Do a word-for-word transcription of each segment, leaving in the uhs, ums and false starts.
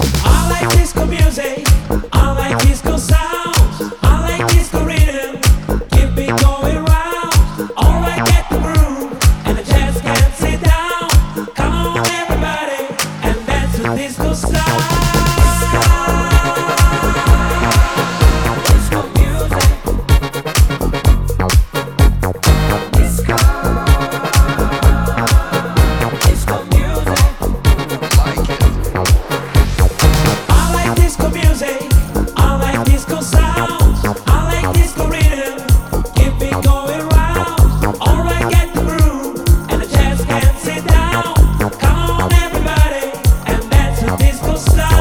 I like disco music, I like disco sounds, I like disco rhythm, keep it going round. Alright, get the groove, and the jazz can't sit down. Come on everybody, and dance to disco style. Disco music, disco, disco music. I like disco music, I like disco sounds, I like disco rhythm, keep it going round. Alright, get the groove, and the jazz can't sit down. Come on everybody, and dance to disco style.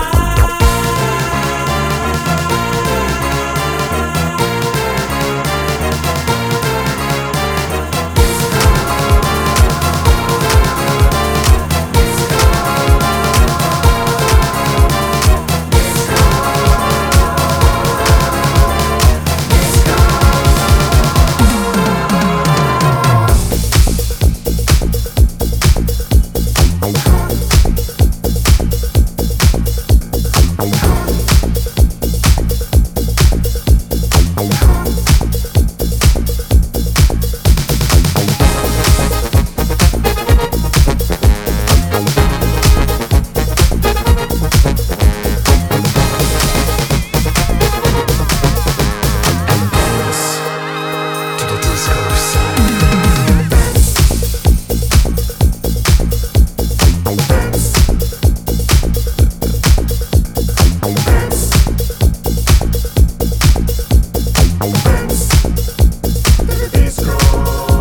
Disco.